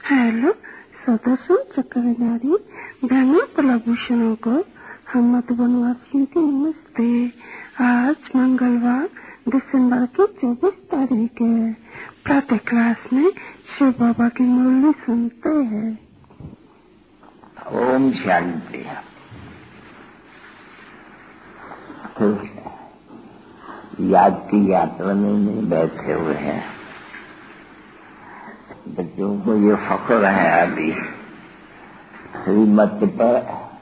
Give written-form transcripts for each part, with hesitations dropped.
Hello सदस्य चक्रविनारी धन्य कलाभूषणों को हम मधुबनवासियों की नमस्ते। आज मंगलवार दिसंबर की 24 तारीख है। प्रातः क्लास में शिव बाबा की मुरली सुनते हैं। ओम शांति। याद की यात्रा में बैठे हुए हैं। बच्चों को ये फख्र है अभी श्रीमत पर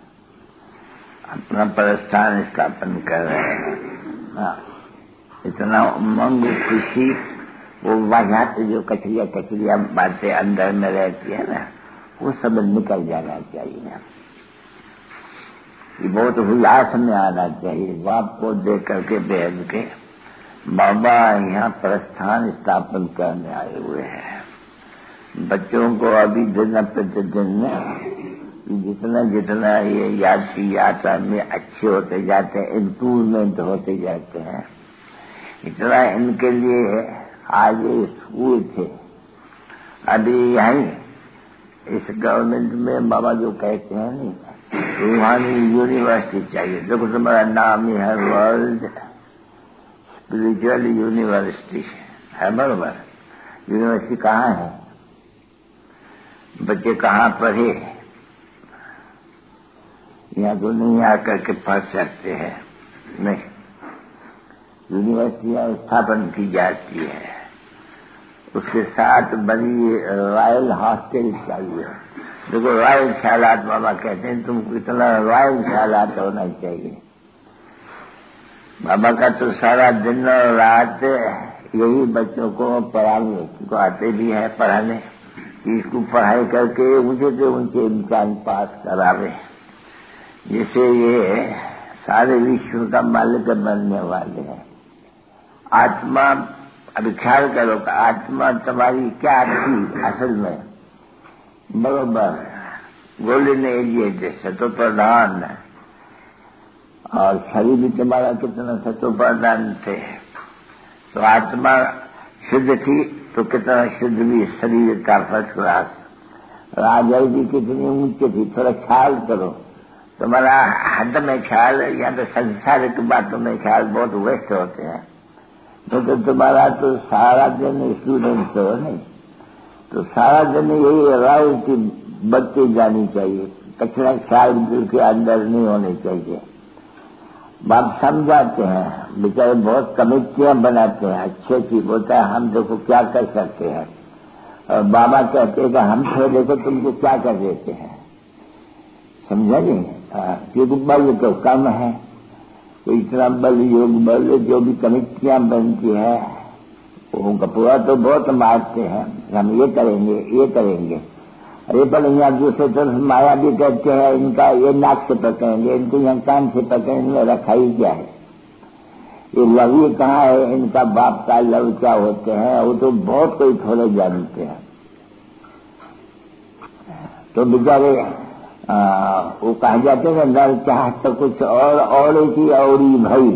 अपना प्रस्थान स्थापन कर रहे हैं। इतना उमंग खुशी वो वजह जो कचरिया बातें अंदर में रहती है ना, वो सब निकल जाना चाहिए। ये बहुत उल्लास में आना चाहिए। बाप को देख करके बेहद के बाबा यहाँ प्रस्थान स्थापन करने आए हुए हैं। बच्चों को अभी दिन प्रतिदिन जितना जितना ये याद की यात्रा में अच्छे होते जाते हैं, इम्प्रूवमेंट होते जाते हैं, इतना इनके लिए आज स्कूल थे। अभी यहीं इस गवर्नमेंट में बाबा जो कहते हैं नहीं, रूहानी यूनिवर्सिटी चाहिए। देखो तुम्हारा नाम ही है वर्ल्ड स्पिरिचुअल यूनिवर्सिटी है, बरोबर। यूनिवर्सिटी कहाँ है? बच्चे कहाँ पढ़े? यहाँ तो नहीं आकर के पढ़ सकते हैं, नहीं। यूनिवर्सिटियाँ स्थापन की जाती है, उसके साथ बड़ी रॉयल हॉस्टल चाहिए। देखो रॉयल ख्यालात बाबा कहते हैं, तुमको इतना रॉयल ख्यालात होना चाहिए। बाबा का तो सारा दिन और रात यही बच्चों को पढ़ाने को आते भी है, पढ़ाने इसको पढ़ाई करके ऊंचे से ऊंचे इम्तिहान पास करावे, जिससे ये सारे विश्व का मालिक बनने वाले हैं। आत्मा, अभी ख्याल करो कि आत्मा तुम्हारी क्या थी असल में, बरोबर गोल्डन एज सतो प्रधान, और शरीर भी तुम्हारा कितना सतो प्रधान थे। तो आत्मा शुद्ध थी तो कितना शुद्ध भी शरीर का फर्स्ट क्लास। राजा भी कितनी ऊंची थी, थोड़ा ख्याल करो। तुम्हारा हद में ख्याल या तो संसारिक बातों में ख्याल बहुत व्यस्त होते हैं। तो तुम्हारा तो सारा दिन स्टूडेंट हो नहीं, तो सारा दिन यही राव की बत्ती जानी चाहिए। कचरा ख्याल दिल के अंदर नहीं होने चाहिए। बाप समझाते हैं, बेचारे बहुत कमेटियां बनाते हैं, अच्छी बोलता है हम देखो क्या कर सकते हैं, और बाबा कहते हैं कि हम तो देखो तुमको क्या कर देते हैं। समझा नहीं? क्योंकि बल तो कम है, तो इतना बल योग बल जो भी कमेटियां बनती है उनका पूरा तो बहुत मारते हैं, हम ये करेंगे। अरे पर यहाँ दूसरे तरफ माया भी कहते हैं इनका ये नाक से पकड़ेंगे, इनको यहाँ कान से पकड़ेंगे, रखा ही क्या है। ये लवी कहाँ है, इनका बाप का लव क्या होते हैं, वो तो बहुत कोई थोड़े जानते हैं। तो बेचारे वो कहा जाते हैं नर चाह तो कुछ और की औरी भई,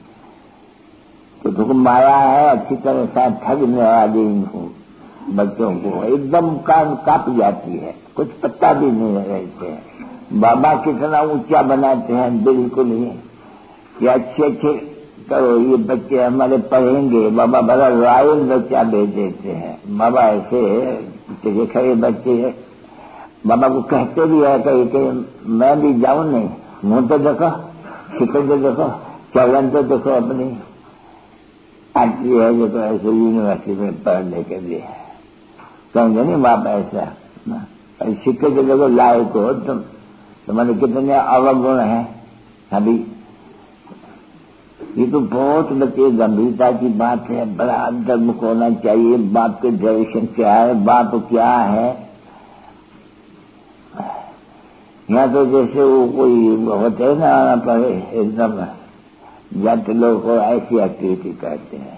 तो माया है अच्छी तरह से ठगने वाली इनको बच्चों को एकदम कान काप जाती है, कुछ पता भी नहीं रहते हैं। बाबा कितना ऊंचा बनाते हैं, बिल्कुल ही ये अच्छे करो, ये बच्चे हमारे पढ़ेंगे। बाबा बड़ा रॉयल बच्चा भेज देते हैं। बाबा ऐसे देखा ये बच्चे बाबा को कहते भी है कि मैं भी जाऊं, नहीं मुंह तो देखो, शिकल तो देखो, चलन तो देखो अपनी आती है जो तो ऐसे यूनिवर्सिटी में पढ़ने के लिए कहेंगे नहीं बाप ऐसा सिक्के के देखो लायक हो तुम, तुम्हारे कितने अवगुण है। अभी ये तो बहुत बच्चे गंभीरता की बात है, बड़ा अंतर्मुख होना चाहिए। बाप के डायरेक्शन क्या है, बाप क्या है। यहाँ तो जैसे वो कोई होते है ना पढ़े एकदम जाते लोग को ऐसी एक्टिविटी करते हैं,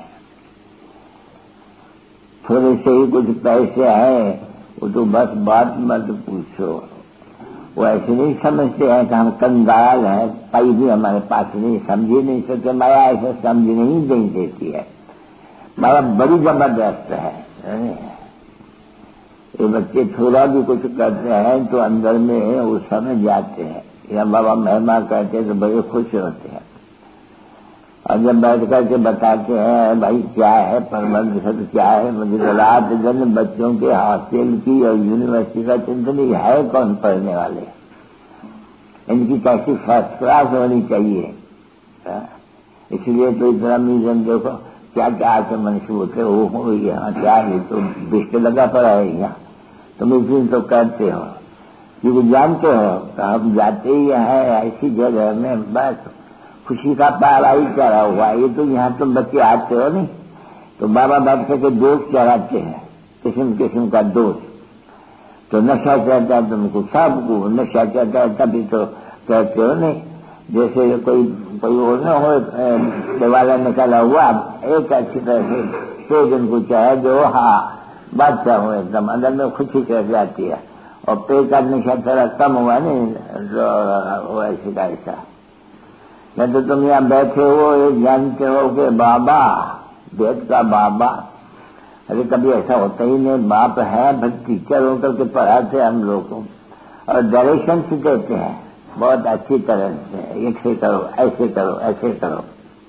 थोड़े से ही कुछ पैसे आए वो तो बस बात मत पूछो। वो ऐसे नहीं समझते हैं कि हम कंगाल हैं, पाई भी हमारे पास नहीं, समझी नहीं सकते। माया ऐसे समझ नहीं देती है। माया बड़ी जबरदस्त है। ये बच्चे थोड़ा भी कुछ करते हैं तो अंदर में उस समय जाते हैं, या बाबा महिमा करते हैं तो बड़े खुश होते हैं। और जब बैठ करके बताते हैं भाई क्या है परमानंद सत्य क्या है, मुझे तो रात दिन बच्चों के हॉस्टल की और यूनिवर्सिटी का चिंतन है कौन पढ़ने वाले, इनकी कैसी फर्स्ट क्लास होनी चाहिए। इसलिए तो इतना म्यूजियम देखो क्या क्या आके मनुष्य होते हो यहाँ क्या है तो बिस्ट लगा पड़ा है यहाँ, तुम इस तो करते हो क्योंकि जानते हो तो हम जाते ही हैं ऐसी जगह में बस खुशी का पारा ही चढ़ा हुआ। ये तो यहाँ तुम बच्चे आते हो नहीं तो बाबा बादशाह के दोस्त चढ़ाते हैं, किस्म किस्म का दोस्त। तो नशा चढ़ता है तुमको, सबको नशा चढ़ता है, तभी तो कहते हो नहीं। जैसे कोई और न हो दिवाला निकाला हुआ एक अच्छी तरह से तेज उनको चाहे जो हाँ बादशाह हो एकदम अंदर में खुशी चढ़ जाती है। और पेट का नशा थोड़ा कम हुआ नहीं तो ऐसे का ऐसा नहीं तो तुम यहाँ बैठे हो ये जानते हो कि बाबा वेद का बाबा, अरे कभी ऐसा होता ही नहीं। बाप है फिर टीचर होकर के पढ़ाते हम लोग को और डायरेक्शन से देते हैं बहुत अच्छी तरह से, ऐसे करो ऐसे करो ऐसे करो।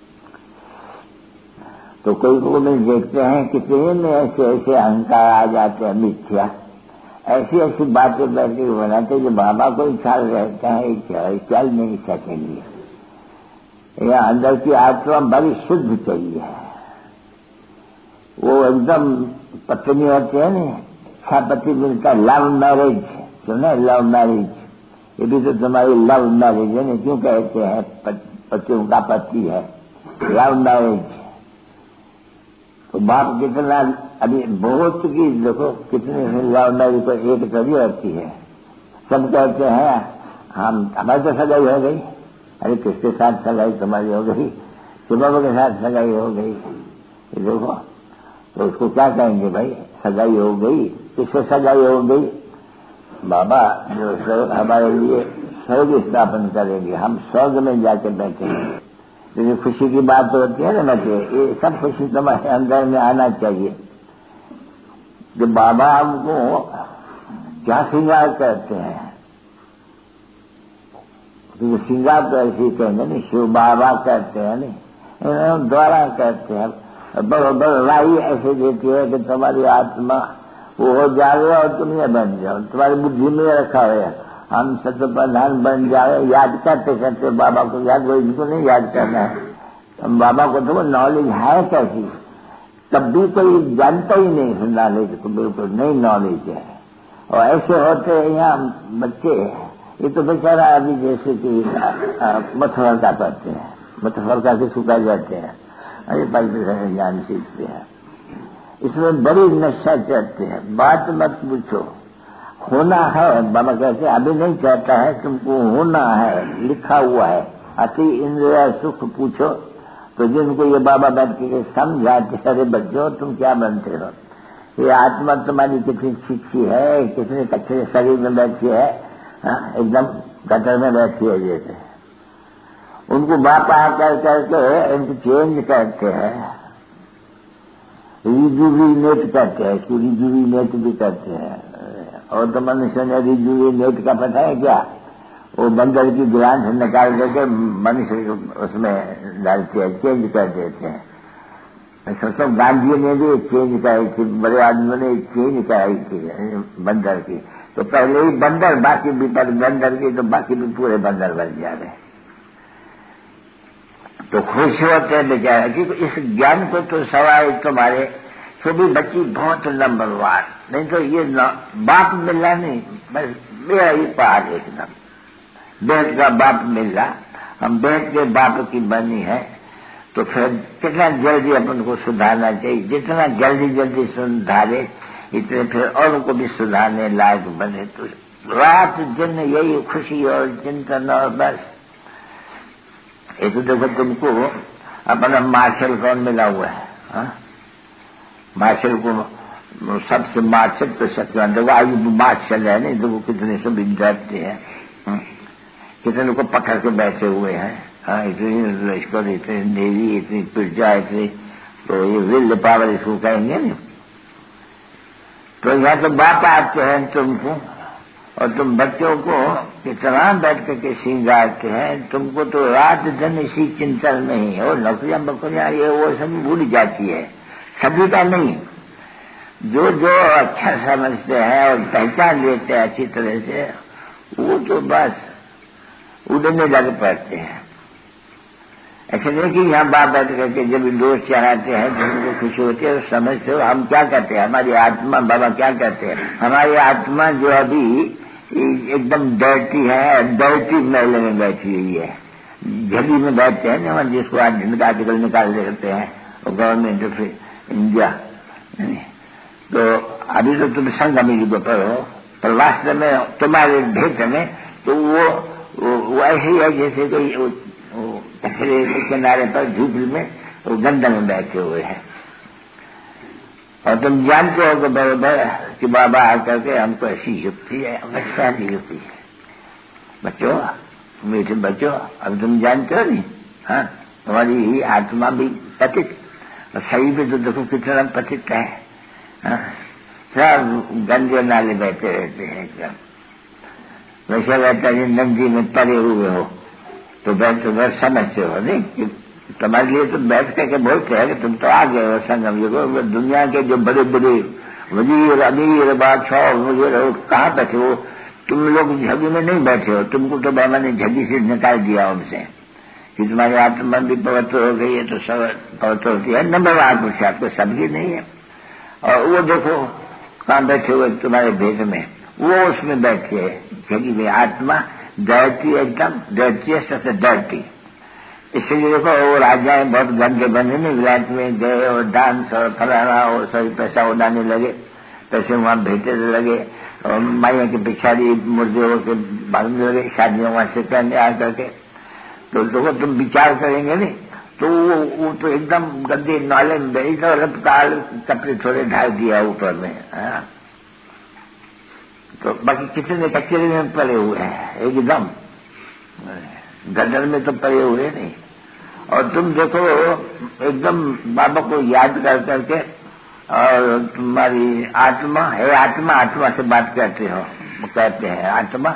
तो कोई को में देखते हैं कितने में ऐसे ऐसे अहंकार आ जाते हैं, मिथ्या ऐसी ऐसी बातें बैठ के बनाते जो बाबा को ख्याल रहता है चल नहीं सकेंगे। या अंदर की आत्मा बड़ी शुद्ध चाहिए, वो एकदम पत्नी होती है ना, अच्छा पति मिलता लव मैरिज, सुने लव मैरिज, ये भी तो तुम्हारी लव मैरिज है ना, क्यों कहते हैं पतियों का पति है लव मैरिज। तो बाप कितना अभी बहुत की देखो कितने लव मैरिज को एक तरी होती है, सब कहते हैं हम हमारी तो सगाई हो गई, अरे किसके साथ सगाई तुम्हारी हो गई, शिवबाबा के साथ सगाई हो गई। ये देखो तो उसको क्या कहेंगे भाई सगाई हो गई, किससे सगाई हो गई, बाबा जो हमारे लिए स्वर्ग स्थापन करेंगे, हम स्वर्ग में जाके बैठेंगे। तो ये खुशी की बात होती है ना बच्चे, ये सब खुशी तुम्हारे अंदर में आना चाहिए। जो बाबा हमको क्या श्रृंगार करते हैं, तो श्रृंगार तो ऐसे ही कहेंगे नहीं, शिव बाबा कहते हैं नहीं, द्वारा कहते हैं। बड़ो राई ऐसे देती है कि तुम्हारी आत्मा वो हो जाए और तुम ये बन जाओ, तुम्हारी बुद्धि में रखा है हम सत्य प्रधान बन जाए। याद करते करते बाबा को याद, वो इनको नहीं याद करना है, बाबा को तो नॉलेज है कैसी, तब भी कोई जानता ही नहीं नॉलेज को, बिल्कुल नहीं नॉलेज है। और ऐसे होते हैं यहाँ बच्चे, ये तो बेचारा अभी जैसे कि मथुरा पढ़ते हैं, मथुरा के सुखा जाते हैं, अरे भाई ज्ञान सीखते हैं, इसमें बड़ी नशा चढ़ते हैं। बात मत पूछो, होना है बाबा कहते हैं, अभी नहीं कहता है तुमको होना है, लिखा हुआ है। अति इंद्रिय सुख पूछो, तो जिनको ये बाबा बैठ के समझाते, अरे बच्चों तुम क्या बनते हो, ये आत्मा तुम्हारी कितनी छिछी है, कितने कच्चे शरीर में बैठी है, एकदम गटर में बैठी है जैसे। उनको बाप कर करके इनको चेंज करते हैं, रिजुविनेट करते हैं, इसको रिजुविनेट भी करते हैं। और तो मनुष्य ने रिजुविनेट का पता है क्या, वो बंदर की ग्रांट निकाल करके मनुष्य उसमें डालते हैं, चेंज कर देते हैं। सोचो गांधी ने भी चेंज कराई थी, बड़े आदमियों ने चेंज कराई थी बंदर की, तो पहले ही बंदर बाकी भी बंदर की, तो बाकी भी पूरे बंदर बन जा रहे। तो खुश होते हैं बेचारे कि इस ज्ञान को तो सवाल तुम्हारे छोटी बच्ची बहुत नंबरवार, नहीं तो ये बाप मिला नहीं, बस मेरा ही पार एकदम बेट का बाप मिला, हम बेट के बाप की बनी है। तो फिर कितना जल्दी अपन को सुधारना चाहिए, जितना जल्दी जल्दी सुधारे इतने फिर और को भी सुधारने लायक बने। तो रात दिन यही खुशी और चिंतन, और बस ये तो देखो तुमको अपना मार्शल कौन मिला हुआ है, मार्शल को सबसे मार्शल तो सत्यवान, देखो आज मार्शल है नहीं, देखो कितने सब डरते हैं, कितने को पकड़ के बैठे हुए हैं, इतनी लश्कर, इतनी नेवी, इतनी पिर्जा, इतनी, तो ये विल पावर इसको कहेंगे नहीं। तो यहाँ तो बाप आते हैं तुमको, और तुम बच्चों को कितना बैठ करके श्रृंगारते हैं। तुमको तो रात दिन इसी चिंतन में ही हो, नौकरियां बकरियां ये वो सब भूल जाती है। सभी का नहीं, जो जो अच्छा समझते हैं और पहचान लेते हैं अच्छी तरह से, वो तो बस उड़ने लग पड़ते हैं। ऐसे नहीं कि यहाँ बाप बैठ करके जब दोस्त चढ़ाते हैं तो उनको खुशी होती है, तो समझते हो हम क्या कहते हैं, हमारी आत्मा बाबा क्या कहते हैं, हमारी आत्मा जो अभी एकदम डर्टी है, डर्टी मेले में बैठी हुई है, झली में बैठते हैं ना, जिसको आज आर्टिकल निकाल देते हैं और गवर्नमेंट ऑफ इंडिया। तो अभी तो तुम संगम युग पर हो, पर वास्तव में तुम्हारे भेद में तो वो ऐसे ही है जैसे कोई कचरे के किनारे पर झूपड़ी में वो गंदा में बैठे हुए हैं। और तुम जानते हो कि बराबर कि बाबा आकर के हमको ऐसी युक्ति है, वैसी युक्ति है। बच्चों, मीठे बच्चों, अब तुम जानते हो नहीं, हाँ, तुम्हारी ही आत्मा भी पतित, और शरीर भी तो देखो कितना पतित है, हाँ? सब गंदे नाले बहते रहते हैं एकदम। वैसे रहता है नदी में पड़े हुए हो तो बैठ समझते हो नहीं कि तुम्हारे लिए तो बैठ करके बोलते हैं कि तुम तो आ गए हो संगम युग। दुनिया के जो बड़े बड़े वजीर अमीर बादशाह वगैरह कहाँ बैठे हो तुम लोग, झगी में नहीं बैठे हो। तुमको तो बाबा ने झगी से निकाल दिया उनसे कि तुम्हारी आत्मा भी पवित्र हो गई है, तो सब पवित्र होती है। नंबर आत्मा से आपको सबकी नहीं है। और वो देखो कहाँ बैठे हुए तुम्हारे भेद में, वो उसमें बैठे है झगी में। आत्मा डर्टी, एकदम डर्टी है, सबसे डर्टी। इसलिए देखो वो राजाएं बहुत गंदे बने नहीं, विराट में गए और डांस और फलाना और सभी पैसा उड़ाने लगे, पैसे वहां भेजने लगे, और माइया की पिछाड़ी मुर्दे के भागने लगे, शादियों वहां से करने आ करके। तो देखो तुम विचार करेंगे नहीं तो वो तो एकदम गंदे नाले में बैठ और कपड़े थोड़े ढाल दिया ऊपर में, हाँ? तो बाकी कितने कचरे में पड़े हुए हैं, एकदम गदर में तो पड़े हुए नहीं। और तुम देखो एकदम बाबा को याद कर करके, और तुम्हारी आत्मा है, आत्मा से बात करते हो, कहते हैं आत्मा,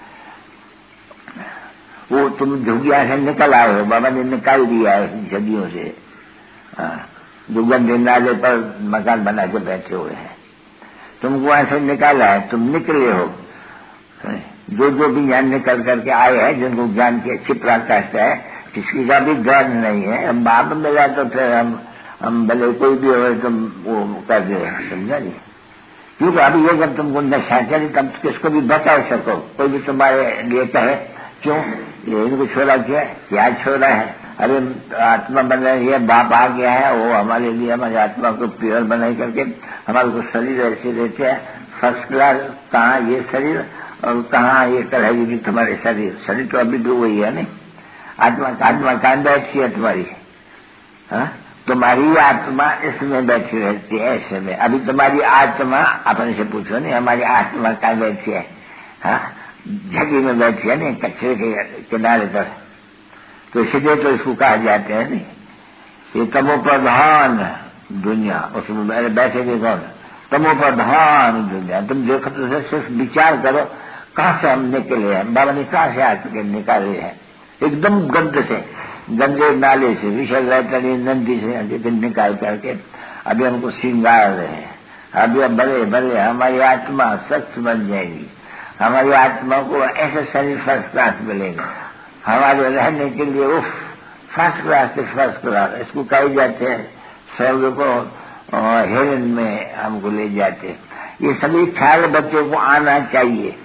वो तुम झुगिया से निकल आए हो, बाबा ने निकाल दिया है झगियों से, जो गंदे नाले पर मकान बना के बैठे हुए हैं, तुमको वहां से निकाला है, तुम निकले हो। जो भी यहाँ निकल करके आए हैं, जिनको ज्ञान की अच्छी पराकाष्ठा है, किसी का भी डर नहीं है। अब बाप मिला तो फिर हम भले कोई भी हो तुम वो कर दे, समझा नहीं? क्योंकि अभी ये जब तुमको नशा चली तब किसको भी बता सको, कोई भी तुम्हारे लिए कहे क्यों ये इनको छोड़ा क्या छोड़ा है, अरे आत्मा बन रही है, बाप आ गया है, वो हमारे लिए हमारी आत्मा को प्योर बनाई करके हमारे को शरीर ऐसे देते हैं फर्स्ट क्लास। कहाँ ये शरीर और कहाँ ये करेगी तुम्हारे शरीर तो अभी डूब गई है नहीं। आत्मा कहाँ बैठी है तुम्हारी, हाँ? तुम्हारी आत्मा इसमें बैठी रहती है ऐसे में। अभी तुम्हारी आत्मा अपने से पूछो नहीं, हमारी आत्मा कहाँ बैठी है, हाँ? झगी में बैठी है नहीं, कचरे के किनारे पर। तो इसलिए तो इसको कहा जाते हैं नहीं, ये तमो प्रधान दुनिया, उसमें बैठे थे कौन, तमो प्रधान दुनिया। तुम देखो तो सिर्फ विचार करो कहाँ से हम निकले हैं, बाबा ने कहाँ से आके निकाले हैं, एकदम गंदे नाले से, विशाल रहतनी नंदी से निकाल करके अभी हमको श्रृंगार रहे हैं। अभी भले भले हमारी आत्मा सच बन जाएगी, हमारी आत्मा को ऐसे शरीर फर्स्ट क्लास मिलेगा, हमारे रहने के लिए उफ फर्स्ट क्लास से फर्स्ट क्लास। इसको कहे जाते हैं स्वर्ग को हेवन में हमको ले जाते हैं। ये सभी ख्याल बच्चों को आना चाहिए।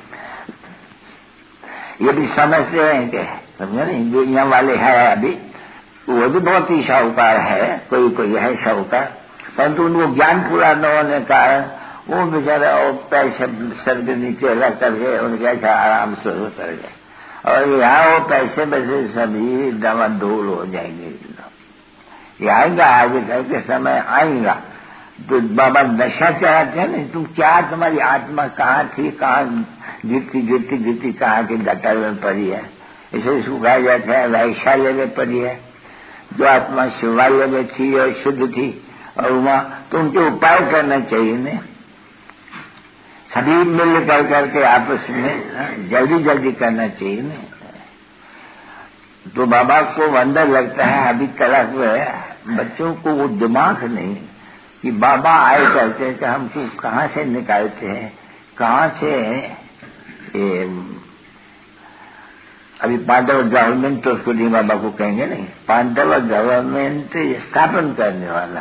ये भी समझते हैं कि समझे नहीं, जो यहाँ वाले हैं अभी वो भी बहुत ही शाहूकार है, कोई है शाहूकार, परंतु उनको ज्ञान पूरा न होने का वो बेचारा पैसे सर के नीचे रख करके उनके अच्छा आराम से उतर गए, और यहाँ वो पैसे वैसे सभी डमाडोल हो जाएंगे। ये आएगा आगे करके समय आएगा तो बाबा नशा चाहते हैं ना, तुम क्या तुम्हारी आत्मा कहाँ थी, कहाँ गिरती कहाँ के गटर में पड़ी है। इसे इसको कहा जाता है वैशाल्य में पड़ी है। जो आत्मा शिवालय में थी और शुद्ध थी और वहाँ, तो उनके उपाय करना चाहिए ने, सभी मिल करके आपस में जल्दी जल्दी करना चाहिए ना। तो बाबा को अंदर लगता है अभी तक बच्चों को वो दिमाग नहीं कि बाबा आए करते हैं कि हमको कहाँ से निकालते हैं, कहाँ से अभी पांडव गवर्नमेंट तो उसको नहीं बाबा को कहेंगे नहीं, पांडव गवर्नमेंट स्थापन करने वाला,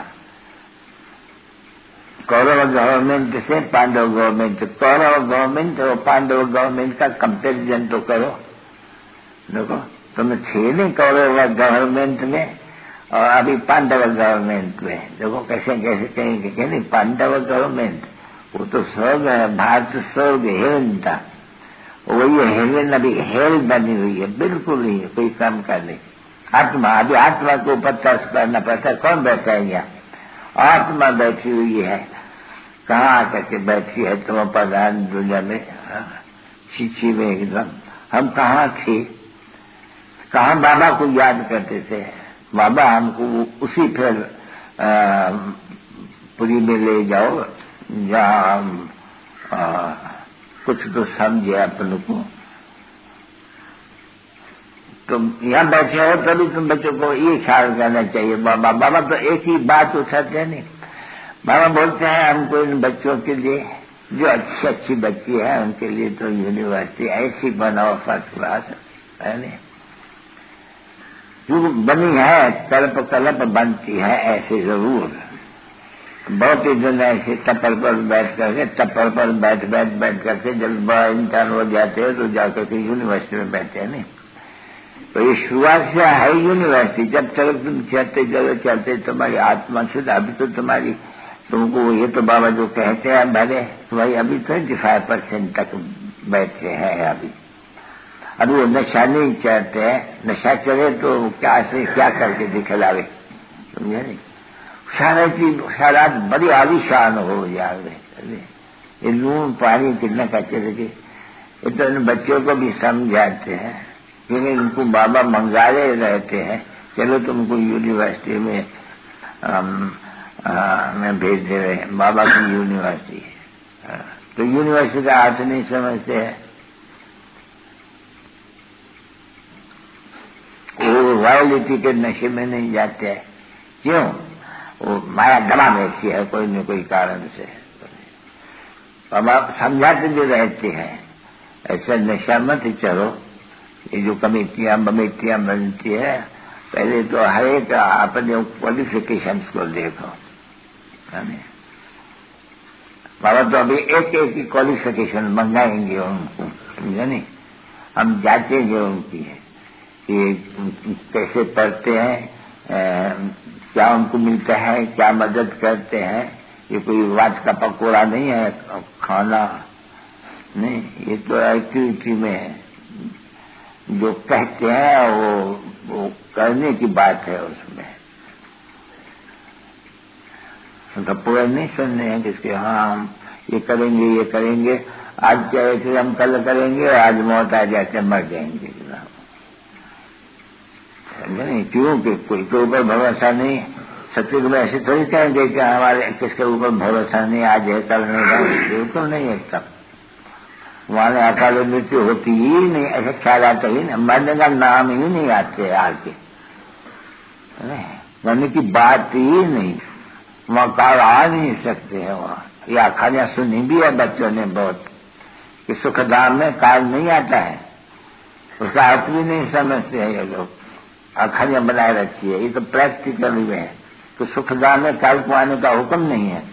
कौरव गवर्नमेंट से पांडव गवर्नमेंट, कौरव गवर्नमेंट और पांडव गवर्नमेंट का कंपेरिजन तो करो। देखो तुम थे नहीं कौरव गवर्नमेंट में और अभी पांडव गवर्नमेंट में, देखो कैसे कैसे कहेंगे कि नहीं पांडव गवर्नमेंट वो तो स्वर्ग है, भारत स्वर्ग हेवन था, वही हेवन अभी हेल बनी हुई है, बिल्कुल नहीं है कोई काम करने। आत्मा अभी आत्मा के ऊपर टच करना पड़ता है। कौन बैठा है यहाँ? आत्मा बैठी हुई है। कहाँ आकर के बैठी है तुम प्रधान दुनिया में, चीची में एकदम। हम कहाँ थे, कहाँ बाबा को याद करते थे। बाबा हमको उसी फिर पुरी में ले जाओ जहाँ हम कुछ तो समझे अपन को। तुम यहाँ बैठे हो तभी तुम बच्चों को ये ख्याल करना चाहिए। बाबा तो एक ही बात उठाते हैं नहीं, बाबा बोलते हैं हमको इन बच्चों के लिए जो अच्छी अच्छी बच्ची है उनके लिए तो यूनिवर्सिटी ऐसी बनाओ फर्स्ट क्लास है नहीं, जो बनी है कल्प कल्प बनती है ऐसे जरूर। बहुत ही जन ऐसे टप्पर पर बैठ करके टप्पर पर बैठ करके जब बड़ा इंसान हो जाते हैं तो जाकर के यूनिवर्सिटी में बैठते हैं नहीं। तो ये शुरुआत से है यूनिवर्सिटी। जब तक तुम चलते तुम्हारी आत्मा शुद्ध, अभी तो तुम्हारी तुमको ये तो बाबा जो कहते हैं भले तुम्हारी अभी 25% तक बैठे हैं। अभी वो नशा नहीं चढ़ते हैं, नशा चढ़े तो क्या से क्या करके दिखलावे, समझे नहीं। सारा बड़ी आलिशान हो जाए। ये लून पानी कितना कच्चे लगे, ये तो इन बच्चों को भी समझाते हैं क्योंकि इनको बाबा मंगाले रहते हैं चलो तुमको यूनिवर्सिटी में में भेज दे रहे हैं, बाबा की यूनिवर्सिटी। तो यूनिवर्सिटी का अर्थ नहीं समझते हैं। वो रॉयल्टी के नशे में नहीं जाते हैं। क्यों? वो माया दबा बैठती है कोई न कोई कारण से। अब आप समझाते भी रहते हैं ऐसा नशा मत चलो। ये जो कमेटियां बनती है पहले तो हर एक अपने क्वालिफिकेशन को देखो। बाबा तो अभी एक एक की क्वालिफिकेशन मंगाएंगे उनको, समझे नहीं। हम जांचेंगे उनकी कि कैसे पढ़ते हैं, क्या उनको मिलता है, क्या मदद करते हैं। ये कोई वाच का पकौड़ा नहीं है खाना नहीं, ये तो एक्टिविटी में है। जो कहते हैं वो करने की बात है उसमें। तो पूरा नहीं सुनने हैं किसके हाँ हम ये करेंगे आज चाहे थे हम कल करेंगे, आज मौत आ जाके मर जाएंगे। नहीं क्यों कि कोई के ऊपर भरोसा नहीं। सत्य में ऐसे थोड़ी कहेंगे कि हमारे किसके ऊपर भरोसा नहीं, आज है कल नहीं, बिल्कुल नहीं है। तब वहां अकाल मृत्यु होती ही नहीं, ऐसा ख्याल आता ही नहीं, मरने का नाम ही नहीं आते आगे, मरने की बात ही नहीं, वहां काल आ नहीं सकते हैं। वहां ये आखानियां सुनी भी है बच्चों ने बहुत कि सुखधाम में काल नहीं आता है, उसका अर्थ भी नहीं समझते हैं ये लोग। आखानियां बनाए रखी है, ये तो प्रैक्टिकल में है तो सुखधाम में काल को आने का हुक्म नहीं है,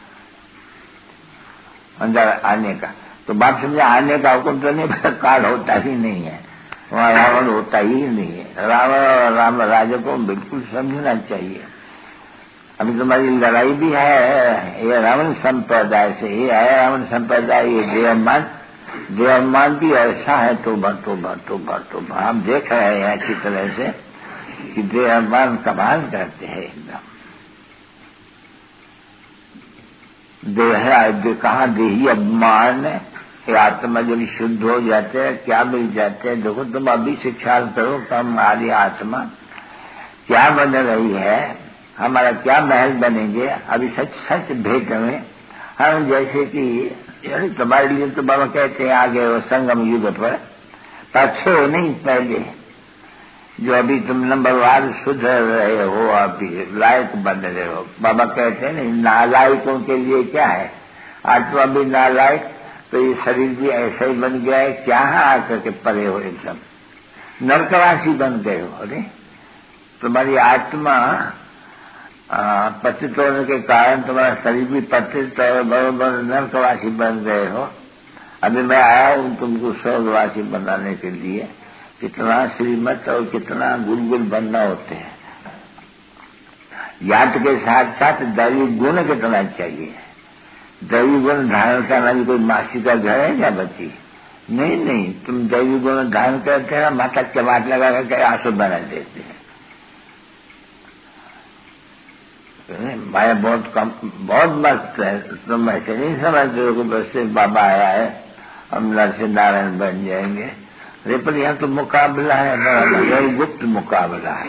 अंदर आने का। तो बात समझे आने का हुक्म तो नहीं, काल होता ही नहीं है, वहां रावण होता ही नहीं है। रावण और राम राजा को बिल्कुल समझना चाहिए। अभी तुम्हारी लड़ाई भी है ये रावण संप्रदाय से ही है। रावण संप्रदाय ये देवमान भी ऐसा है। तो भर हम देख रहे हैं अच्छी तरह से कि देवमान कमाल करते हैं एकदम। कहाँ देही अभिमान आत्मा जब शुद्ध हो जाते हैं क्या मिल जाते हैं। देखो तुम अभी से ख्याल करो कि हमारी आत्मा क्या बन रही है, हमारा क्या महल बनेंगे। अभी सच भेंट में हम जैसे कि यानी तुम्हारे लिए तो बाबा कहते हैं आ गए वो संगम युग पर पक्षे नहीं पहले, जो अभी तुम नंबरवार सुधर रहे हो, अभी लायक बन रहे हो। बाबा कहते हैं नहीं, नालायकों के लिए क्या है, आत्मा भी नालायक, तो ये शरीर भी ऐसा ही बन गया है, क्या आकर के परे हो, एकदम नरकवासी बन गए हो। अरे तुम्हारी आत्मा पतित होने के कारण तुम्हारा शरीर भी पतित और बराबर नरकवासी बन गए हो। अभी मैं आया हूं तुमको स्वर्गवासी बनाने के लिए। कितना श्रीमत और कितना गुलगुल बनना होते हैं। याद के साथ साथ दैवी गुण कितना चाहिए। दैवी गुण धारण करना भी कोई मासी का घर है क्या बच्ची? नहीं नहीं, तुम दैवी गुण धारण करते हैं, माता चमाट लगा करके आंसू बना देते हैं। माया बहुत कम, बहुत मस्त है। तुम ऐसे नहीं समझते हो कि बस से बाबा आया है हम नर से नारायण बन जाएंगे। अरे पर यहाँ तो मुकाबला है, बड़ा गुप्त मुकाबला है।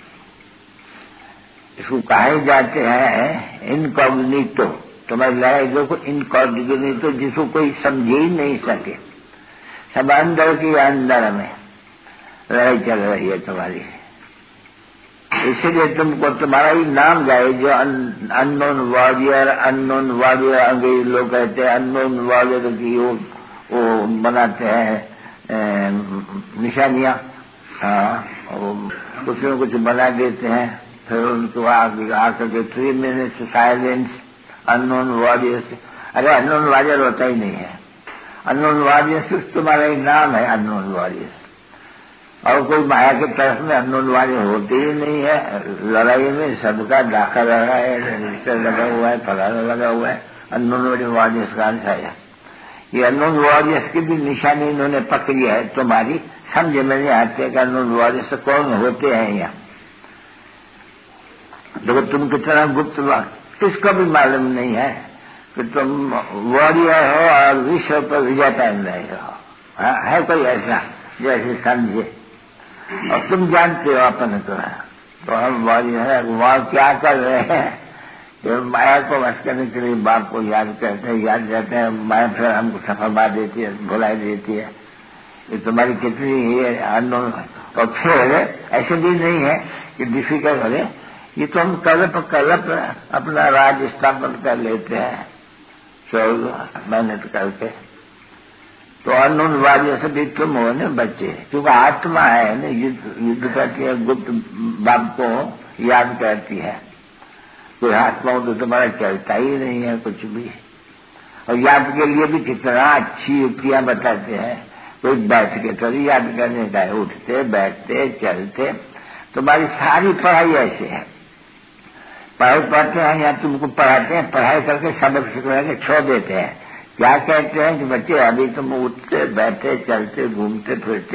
इसको कहे जाते हैं इनकॉग्निटो। तुम्हारी लड़ाई देखो इनकॉग्निटो, जिसको कोई समझ ही नहीं सके। सब अंदर की अंदर में लड़ाई चल रही है तुम्हारी। इसलिए तुमको तुम्हारा ही नाम गाए, जो अननोन वॉरियर अंग्रेज लोग कहते हैं अननोन वॉरियर की वो बनाते हैं निशानियां। कुछ न कुछ बना देते हैं, फिर उनको आकर के 3 मिनट्स साइलेंस अननोन वॉरियर्स। अरे अननोन वॉरियर होता ही नहीं है। अननोन वॉरियर्स तुम्हारा ही नाम है अननोन वॉरियर्स। और कोई माया के तरफ में अननोन वॉरियर होते ही नहीं है। लड़ाई में सबका दाखा लगा है, रजिस्टर लगा हुआ है, फलाना लगा हुआ है। अननोन वॉरियर्स का अंश आया। ये अननोन वॉरियर्स की भी निशानी इन्होंने पकड़ी है तुम्हारी। समझ में नहीं आते कि अननोन वॉरियर्स कौन होते हैं यहाँ। देखो तुम कितना गुप्त, किसको भी मालूम नहीं है कि तुम वॉरियर हो और विश्व पर विजय पहन रहे हो। है कोई ऐसा जो ऐसे समझे? और तुम जानते हो अपन तो हम वॉरियर है। वहां क्या कर रहे हैं? जो माया को वश करने के लिए बाप को याद करते हैं, याद रहते हैं। माया फिर हमको सफलमा देती है, भुलाई देती है। ये तुम्हारी कितनी ये अननोन। और फिर ऐसे भी नहीं है कि डिफिकल्ट हो। ये तो हम कल्प अपना राज स्थापन कर लेते हैं मेहनत करके। तो अननोन वादियों से भी तुम हो न बच्चे, क्योंकि आत्मा है न। युद्ध करती है, गुप्त बाप को याद करती है। कोई आत्मा तो तुम्हारा चलता ही नहीं है कुछ भी। और याद के लिए भी कितना अच्छी युक्तियां बताते हैं। कोई बैठ के थोड़ी याद करने का है, उठते बैठते चलते। तुम्हारी सारी पढ़ाई ऐसे है। पढ़ाई पढ़ते हैं या तुमको पढ़ाते हैं, पढ़ाई करके सबक सिखा के छोड़ देते हैं। क्या कहते हैं कि बच्चे अभी तुम उठते बैठते चलते घूमते फिरते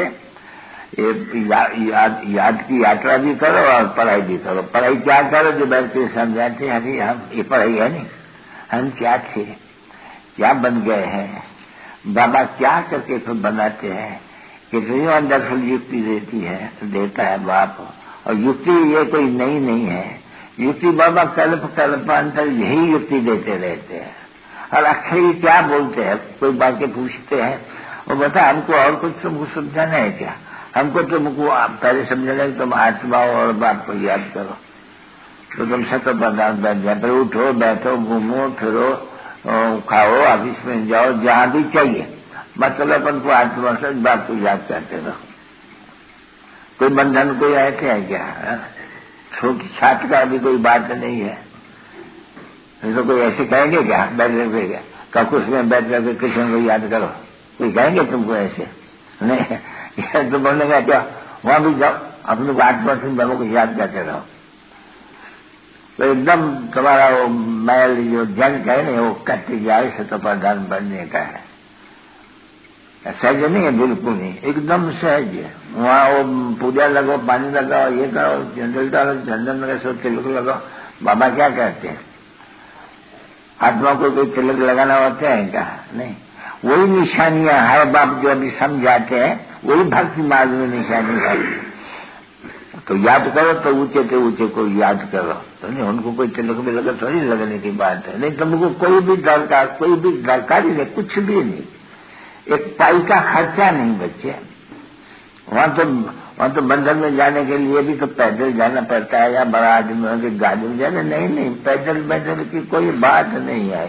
याद की यात्रा भी करो और पढ़ाई भी करो। पढ़ाई क्या करो? जो बैठ के समझाते हैं अभी हम ये पढ़ाई है नहीं, हम क्या थे, क्या बन गए हैं, बाबा क्या करके फिर बनाते हैं। कितनी वंडरफुल युक्ति देता है बाप। और युक्ति ये कोई नई नहीं है। युक्ति बाबा कल्पांतर यही युक्ति देते रहते हैं। और अक्षर क्या बोलते हैं? कोई बातें पूछते हैं और बता हमको और कुछ तुमको समझाना है क्या? हमको तुमको पहले समझाना है तुम आत्मा और बाप को याद करो। तो तुम सत्य पदार्थ बैठ जाए, फिर उठो बैठो घूमो फिरो खाओ ऑफिस में जाओ जहां भी चाहिए, मतलब उनको आत्मा से बाप को याद करते रहो। कोई बंधन कोई ऐसे है क्या? छोटी छात्र का भी कोई बात नहीं है। तो कोई ऐसे कहेंगे क्या बैठ रखेगा ककुश में बैठ करके कृष्ण को याद करो? कोई कहेंगे तुमको ऐसे? नहीं। तो बोलने का क्या वहां भी जाओ अपने आत्मा से बाबा को याद करते रहो। तो एकदम तुम्हारा वो मैल जो जंग है ना वो कटते जाए सत्य प्रधान बनने का है। सहज नहीं है, बिल्कुल नहीं, एकदम सहज है। वहाँ वो पूजा लगाओ, पानी लगाओ, ये करो, जनरल डालो, चंदन लगा, सब तिलक लगाओ। बाबा क्या कहते हैं? आत्मा को कोई तिलक लगाना होता है क्या? नहीं। वही निशानियां है बाप जो अभी समझाते हैं, वही भक्ति मार्ग में निशानी है। तो याद करो तो ऊंचे को याद करो। तो नहीं, उनको कोई तिलक भी लगा थोड़ी लगने की बात है। नहीं, तुमको कोई भी दरकारी नहीं, कुछ भी नहीं, एक पाई का खर्चा नहीं बच्चे। वहां तो बंधन में जाने के लिए भी तो पैदल जाना पड़ता है, या बड़ा आदमी की गाड़ी में जाना। नहीं, पैदल की कोई बात नहीं है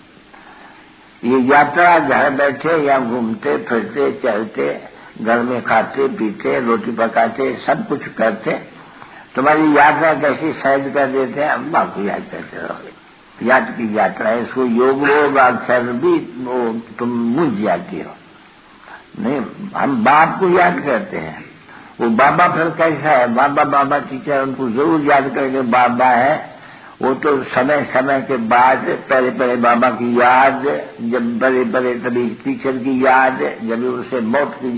एकदम। ये यात्रा घर बैठे या घूमते फिरते चलते, घर में खाते पीते रोटी पकाते सब कुछ करते, तुम्हारी यात्रा कैसी सहज कर देते हैं। अम्मा को याद करते रहोगे, याद की यात्रा है। इसको योग अक्षर भी तुम मुझ जाती हो। नहीं, हम बाप को याद करते हैं। वो बाबा फिर कैसा है, बाबा टीचर, उनको जरूर याद करेंगे बाबा है। वो तो समय के बाद पहले बाबा की याद, जब बड़े तभी टीचर की याद, जब उसे मौत की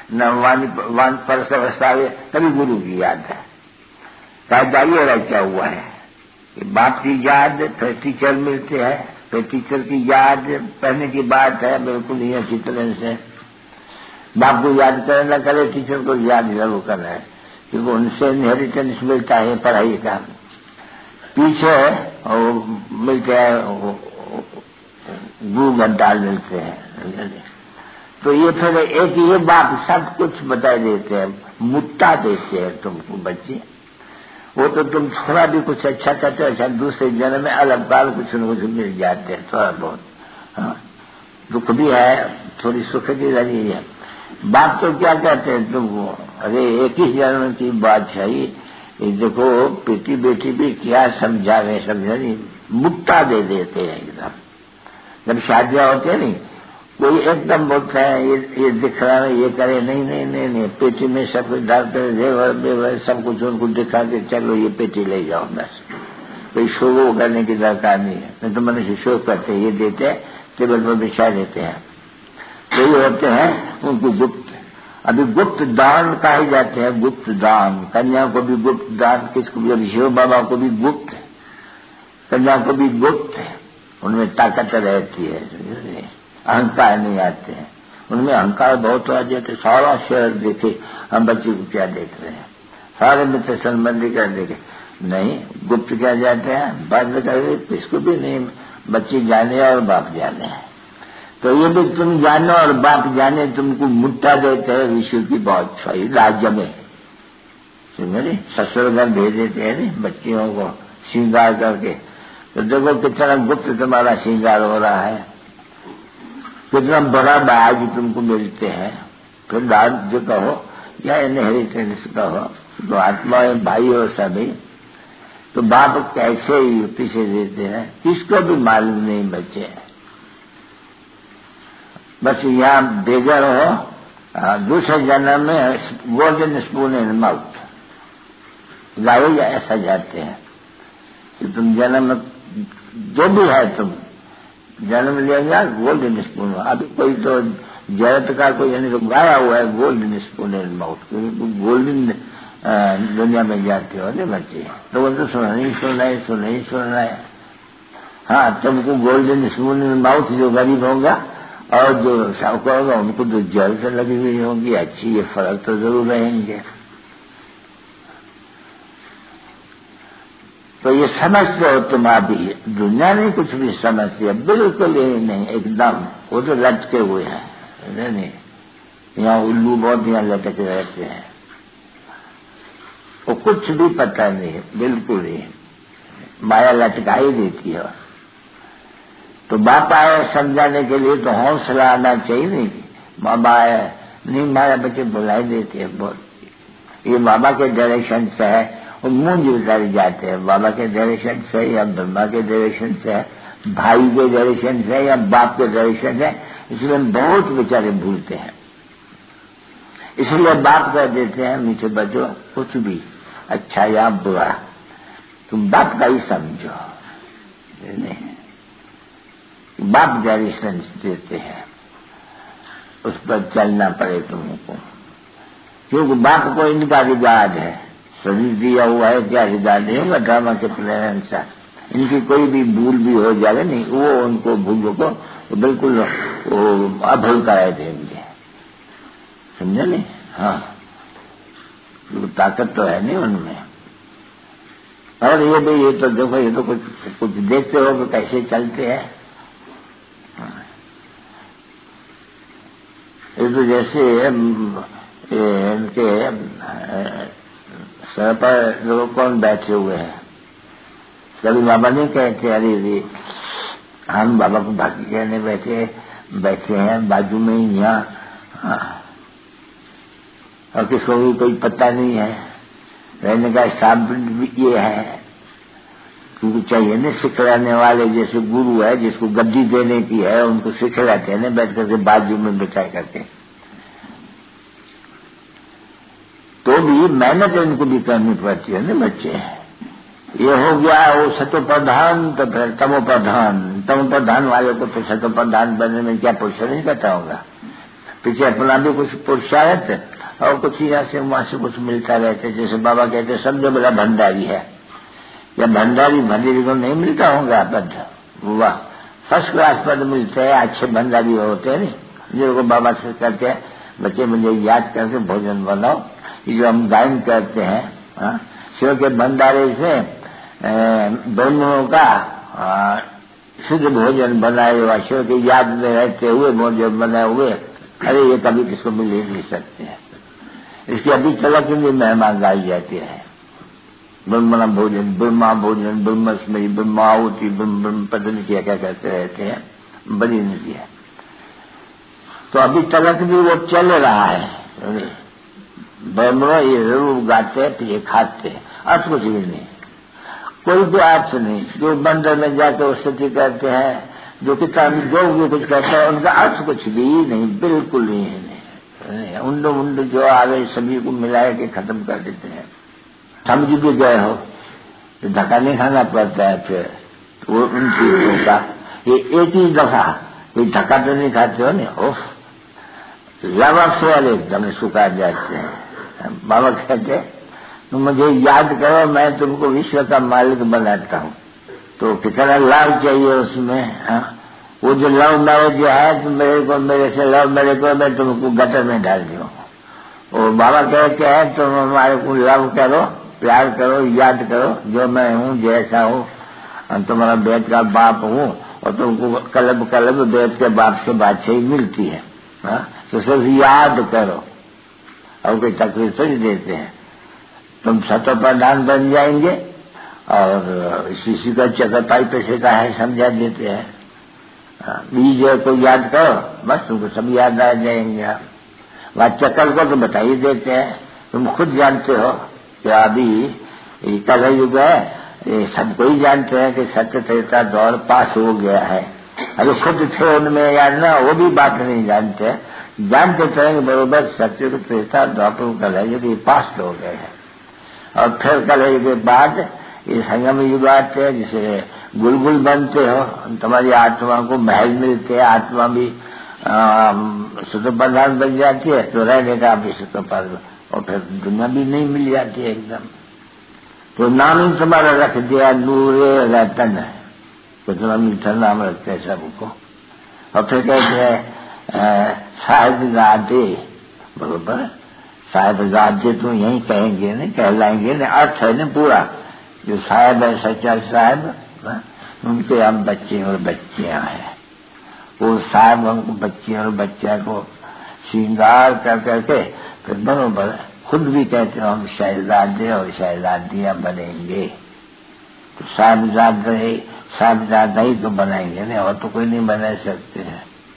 वान पर अवस्था तभी गुरु की याद है। बताइएगा क्या हुआ है कि बाप की याद, फिर टीचर मिलते हैं, फिर टीचर की याद पढ़ने की बात है। बिल्कुल ही अच्छी तरह से बाप को याद करे न करे, टीचर को याद जरूर करना है, क्योंकि उनसे इनहेरिटेंस मिलता है पढ़ाई का। पीछे मिलते हैं गुरु घंटाल मिलते हैं। तो ये फिर एक ये बात सब कुछ बता देते हैं, मुट्टा देते हैं तुमको बच्चे। वो तो तुम थोड़ा भी कुछ अच्छा करते हो, अच्छा दूसरे जन्म में अलग बार कुछ न कुछ मिल जाते हैं थोड़ा बहुत। हाँ, दुख भी है, थोड़ी सुख भी लगी है। बाप तो क्या कहते हैं तुमको, अरे 21 जन्म की बात है ये देखो, बेटी भी क्या समझावे, समझा नहीं, मुट्टा दे देते हैं एकदम। जब शादियां होती है नहीं, कोई एकदम बोलता है ये दिख रहा है, ये करे, नहीं, पेटी में सब कुछ डालते जेवर सब कुछ उनको दिखा के चलो ये पेटी ले जाओ बस। कोई शो करने की दरकार नहीं है। नहीं तो मनुष्य शो करते, ये देते हैं, टेबल पर बिछा देते हैं। तो ये होते हैं उनको गुप्त। अभी गुप्त दान कहे जाते हैं, गुप्त दान। कन्या को भी गुप्त दान, किसको भी, शिव बाबा को भी गुप्त, कन्या को भी गुप्त। उनमें ताकत रहती है, अहंकार नहीं आते हैं उनमें। अहंकार बहुत आ जाते, सारा शहर देखे हम बच्चे को क्या देख रहे हैं, सारे मित्र संबंधी क्या देखे। नहीं, गुप्त क्या जाते हैं, बाद में कहे इसको भी नहीं, बच्चे जाने और बाप जाने हैं। तो ये भी तुम जानो और बाप जाने, तुमको मुट्ठा देते हैं विश्व की बहुत सही राज्य में। समझे, ससुर घर भेज देते हैं नहीं बच्चियों को श्रृंगार करके। तो देखो कितना गुप्त तुम्हारा श्रृंगार हो रहा है, कितना बड़ा बाज तुमको मिलते हैं। फिर दान जो कहो या इनहेरिटेंस कहो, तो आत्मा भाई हो सभी, तो बाप कैसे युक्ति से देते हैं किसको भी मालूम नहीं बच्चे। बस यहाँ भेजा रहो, दूसरे जन्म में गोल्डन स्पून इन माउथ लाओ, या ऐसा जाते हैं कि तुम जन्म जो भी है तुम जन्म लेगा गोल्डन स्पून। अभी कोई तो जगत का कोई यानी तो गाया हुआ है गोल्डन स्पून इन माउथ, क्योंकि गोल्डन दुनिया में जाते हो ना बच्चे, तो वो तो सुनना है। हाँ, तुमको गोल्डन स्पून इन माउथ जो गरीब होगा और जो साहूकार होगा उनको तो जल से लगी हुई होगी अच्छी, ये फर्क तो जरूर रहेंगे। तो ये समझते हो तुम अभी, दुनिया नहीं कुछ भी समझती है, बिल्कुल यही नहीं, एकदम वो तो लटके हुए हैं नहीं। यहाँ उल्लू बहुत यहाँ लटके रहते हैं, वो कुछ भी पता नहीं है, बिल्कुल ही माया लटका ही देती है। तो बाप आए समझाने के लिए तो हौसला आना चाहिए। नहीं बाबा आए नहीं, माया बच्चे बुलाई देते हैं बहुत, ये बाबा के डायरेक्शन से है, और मुंह उतर जाते हैं। बाबा के डायरेक्शन से या ब्रह्मा के डायरेक्शन से है, भाई के डायरेक्शन से या बाप के डायरेक्शन से, इसलिए बहुत बेचारे भूलते हैं। इसलिए बाप कह देते हैं मीठे बच्चों, कुछ भी अच्छा या बुरा तुम बाप का ही समझो। नहीं, बाप डायरेक्शन देते हैं, उस पर चलना पड़े तुमको, क्योंकि बाप को इनका रिगार्ड है, शरीर दिया हुआ है, क्या रिगार्ड नहीं होगा ड्रामा के प्लान से। इनकी कोई भी भूल भी हो जाए नहीं, वो उनको भूलों को तो बिल्कुल अभूल करा देंगे, समझे नहीं। हाँ, ताकत तो है नहीं उनमें। और ये भी, ये तो देखो, ये तो कुछ देखते हो कि कैसे चलते हैं। ये तो जैसे इनके सर पर लोग कौन बैठे हुए हैं। कभी बाबा नहीं कहते अरे रे हम बाबा को भक्ति कहने बैठे हैं बाजू में ही यहाँ, और किसको भी कोई पता नहीं है। रहने का हिसाब ये है, क्योंकि चाहिए न सिखलाने वाले, जैसे गुरु है जिसको गद्दी देने की है उनको सिखलाते हैं न बैठ करके बाजू में बिठा करके। तो भी मेहनत इनको भी करनी पड़ती है न बच्चे। ये हो गया वो सतो प्रधान, तो फिर तमो प्रधान। तमो प्रधान वाले को तो सतो प्रधान बनने में क्या पुरुषार्थ नहीं करता होगा, पीछे अपना भी कुछ पुरुषार्थ और कुछ यहाँ से वहां से कुछ मिलता रहता है। जैसे बाबा कहते समझो बड़ा भंडारी है, या भंडारी को नहीं मिलता होगा पद, वाह फर्स्ट क्लास पद मिलते हैं, अच्छे भंडारी होते हैं नहीं, जिनको बाबा से कहते हैं बच्चे मुझे याद करके भोजन बनाओ। ये जो हम गायन करते हैं शिव के भंडारे से ब्राह्मणों का शुद्ध भोजन बनाए हुआ, शिव की याद में रहते हुए भोजन बनाए हुए, अरे ये कभी किसको मिल ही नहीं सकते हैं। इसकी अभी तलक भी महिमा गाई जाती है। ब्रह्मणा भोजन, ब्रह्मा भोजन, ब्रह्मस्मृति, ब्रह्माहुति, ब्रह्म पदन किया क्या कहते रहते हैं, बड़ी नीति है। तो अभी तलक भी वो चल रहा है। ब्रह्मणों ये जरूर गाते हैं तो ये खाते हैं, अर्थ कुछ भी नहीं, कोई भी अर्थ नहीं। जो मंदिर में जाकर वो स्तुति करते हैं, जो किताब जो भी कुछ कहते हैं, उनका अर्थ कुछ भी नहीं, बिल्कुल नहीं है। उंड जो आ गए सभी को मिला के खत्म कर देते हैं। समझ भी गए हो तो धक्का नहीं खाना पड़ता है फिर तो वो उन चीजों का। ये एक ही दफा कोई धक्का तो नहीं खाते हो ना, ओफ लवक से वाले एकदम सुखा जाते हैं। बाबा कहते तो मुझे याद करो मैं तुमको विश्व का मालिक बनाता हूँ, तो कितना लाभ चाहिए उसमें। वो जो लव मैरिज जो है तो मेरे से लव मैरिज को मैं तुमको गटर में डाल दूँ। और बाबा कहते हैं तुम हमारे को लव करो, प्यार करो, याद करो जो मैं हूँ जैसा हूँ, तुम्हारा बेट का बाप हूँ और तुमको कलब बेट के बाप से बादशाही मिलती है। तो सिर्फ याद करो और कोई तकलीफ थोड़ी देते हैं। तुम सतो प्रधान बन जाएंगे और इसी का चकरपाई पैसे का है समझा देते हैं। बीज को याद करो बस तुमको सब याद आ जाएंगे। वह चक्कर को तो बता ही देते हैं, तुम खुद जानते हो कि अभी कल युग है, सबको ही जानते हैं कि सत्य त्रेता दौर पास हो गया है। अरे खुद थे उनमें यार ना, वो भी बात नहीं जानते, जानते थे बरोबर सत्य त्रेता द्वापर कल युग ये पास हो गए हैं। और फिर कल युग के बाद ये संगम युग आते हैं, जिसे गुलगुल बनते हो, तुम्हारी आत्मा को महल मिलते हैं, आत्मा भी सुख प्रधान बन जाती है, तो रहने का भी सुख प्रधान, और फिर दुनिया भी नहीं मिल जाती है एकदम। तो नाम ही तुम्हारा रख दिया नूरे रतन, कितना मीठा नाम रखते हैं सबको। और फिर कहते हैं साहिबजादे, बरोबर साहिबजादे तो यही कहेंगे न, कहलाएंगे न, अर्थ है न पूरा। जो साहिब है सच्चा साहिब, उनके हम बच्चे और बच्चियां हैं। वो साहब हमको बच्चे और बच्चा को श्रृंगार कर करके फिर बरोबर खुद भी कहते हो हम शहजादे और शहजादियां बनेंगे। तो साहिबजादा ही तो बनाएंगे ना, और तो कोई नहीं बना सकते हैं।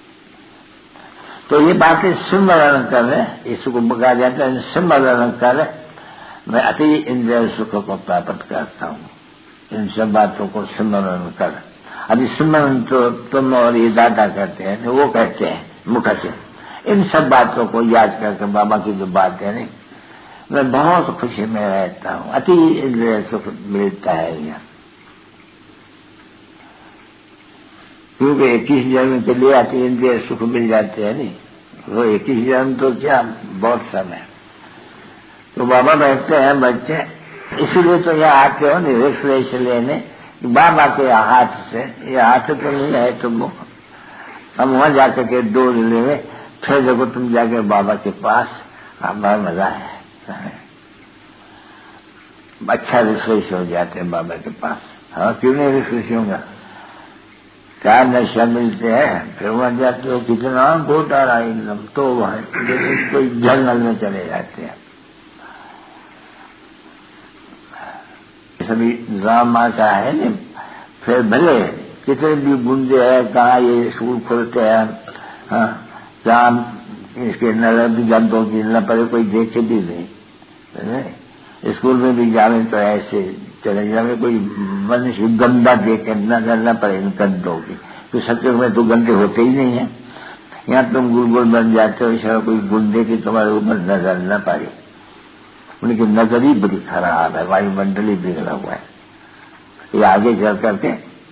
तो ये बातें सिमरण कर, इसको कहा जाता है सिमरण कर मैं अति इंद्रिय सुख को प्राप्त करता हूँ। इन सब बातों को सिमरण कर। अभी सिमरण तो तुम और ये दादा करते हैं, तो वो कहते हैं मुख से। इन सब बातों को याद करके बाबा की जो बात है नहीं, मैं बहुत खुशी में रहता हूँ, अति इंद्रिय सुख मिलता है यहाँ। क्योंकि 21 जन्म के लिए अति इंद्रिय सुख मिल जाते हैं नहीं, वो 21 जन्म तो क्या बहुत समय। तो बाबा बैठते हैं बच्चे, इसीलिए तो यहाँ आते हो नहीं रिफ्रेश लेने। बाबा के हाथ से, ये हाथ तो नहीं है तुम, हम वहां जाकर के डोल ले, फिर देखो तुम जाके बाबा के पास, हमारा मजा है। अच्छा रिश्वेश हो जाते हैं बाबा के पास। हाँ, क्यों नहीं रिश्वेश होगा? क्या नशा मिलते हैं, फिर वहां जाते हो कितना घोटाला एकदम, तो वहां कोई जंगल में चले जाते हैं। सभी ड्रामा का है न। फिर भले कितने भी गुंडे हैं, कहाँ ये स्कूल खोलते हैं, हाँ, जहाँ इसके नजर भी गंदों की न पड़े, कोई देखे भी नहीं। स्कूल में भी जावे तो ऐसे चले जावे, कोई मनुष्य गंदा देखे नजर न पड़े इन गंदों की, तो सत्य में तो गंदे होते ही नहीं है। यहाँ तुम गुलगुल बन जाते हो, इस कोई गुंडे की तुम्हारे ऊपर नजर न पड़े। उनकी नजर ही बड़ी खराब है, वायुमंडल ही बिगड़ा हुआ है। ये आगे चल करके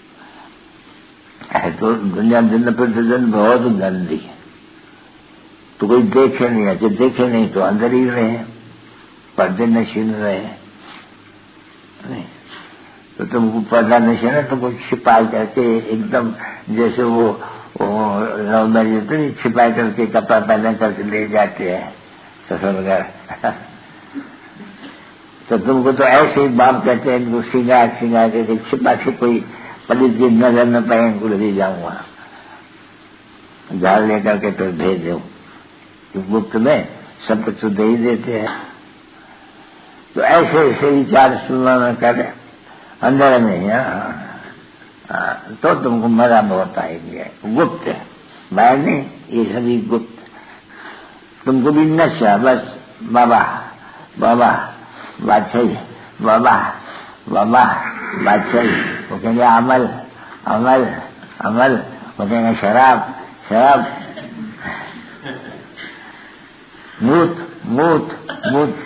है तो दुनिया दिन प्रतिदिन बहुत गंदी है, तो कोई देखे नहीं, अच्छे देखे नहीं तो अंदर ही रहे, पर्दे न छीन रहे नहीं, तो तुमको पर्दा नशे ना, तुमको छिपा करके एकदम जैसे वो लव मैरिज तो नहीं, छिपा करके कपड़ा पहना करके ले जाते हैं ससुर वगैरह। तो तुमको तो ऐसे ही बाप कहते हैं, इनको सिंगार करके छिपा के कोई पलित की नजर न पाए, इनको ले जाऊंगा झाड़ लेकर के फिर भेज दो, गुप्त में सब कुछ तो दे ही देते हैं। तो ऐसे ऐसे विचार सुनना न करे अंदर में, तो तुमको मजा बहुत आएगी। गुप्त है, बाहर नहीं, ये सभी गुप्त। तुमको भी नशा, बस बाबा बाबा बादशाही, बाबा बाबा बादशाही, वो कहेंगे अमल अमल अमल, वो कहेंगे शराब शराब, मूत मूत मूत,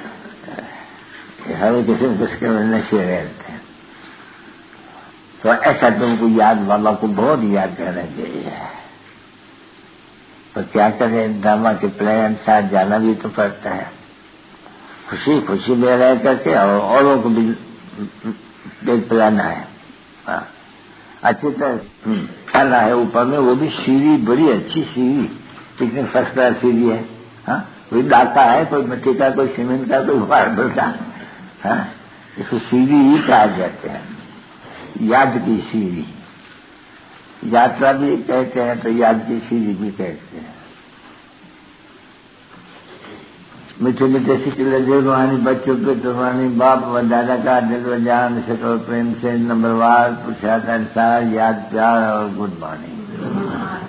हर किस्म के नशे रहते हैं। तो ऐसा तुमको याद, बाबा को बहुत याद करना चाहिए। तो क्या करें, ड्रामा के प्ले अनुसार जाना भी तो पड़ता है। खुशी खुशी में रह करके और औरों को भी पेट पिलाना है, अच्छी तरह खाना है। ऊपर में वो भी सीढ़ी, बड़ी अच्छी सीढ़ी, कितनी फर्स्ट क्लास सीढ़ी है। हाँ, कोई डाका है, कोई मिट्टी का, कोई सीमेंट का, कोई मार्बल का, हाँ, इसको सीढ़ी ही कहा जाते हैं, याद की सीढ़ी। यात्रा भी कहते हैं तो याद की सीढ़ी भी कहते हैं। मीठे मीठे सिकले दे रूहानी बच्चों पे रूहानी बाप व दादा का दिल व जान से तो प्रेम से नंबरवार पुरुषार्थ अनुसार याद प्यार और गुड मॉर्निंग।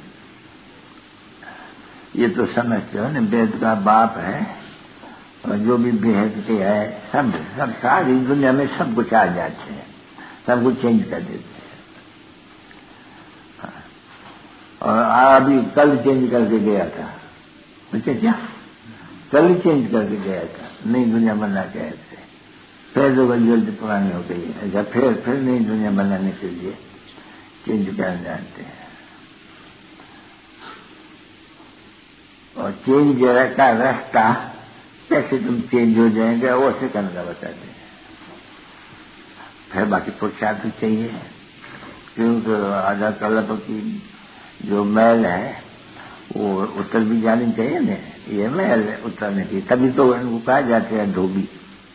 ये तो समझते हो न, वेद का बाप है और जो भी बेहद के है, सब सब सारी दुनिया में सब कुछ आ जाते हैं, सब कुछ चेंज कर देते हैं। और अभी कल चेंज करके गया था, मुझे क्या कल ही चेंज करके गया था, नई दुनिया बनना कहते, फिर तो जल्दी पुरानी हो गई है। अच्छा, फिर नई दुनिया बनाने के लिए चेंज कर जाते हैं। और चेंज का रास्ता कैसे तुम चेंज हो जाएंगे वो से करने का बताते हैं। फिर बाकी पुरुषार्थ चाहिए, क्योंकि आधा कल्प की जो मैल है वो उतर भी जानी चाहिए न, ये मैल उतरने की, तभी तो इनको कहा जाते हैं धोबी।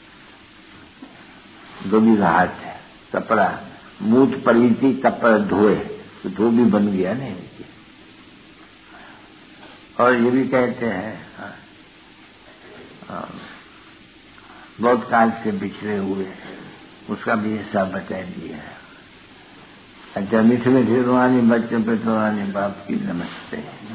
धोबी का हाथ है, कपड़ा मूत पड़ी थी, कपड़ा धोए तो धोबी बन गया न। और ये भी कहते हैं बहुत काल से बिछड़े हुए, उसका भी हिसाब बता दिया है। अच्छा, मीठे मीठे रूहानी बच्चों पे रूहानी बाप की नमस्ते।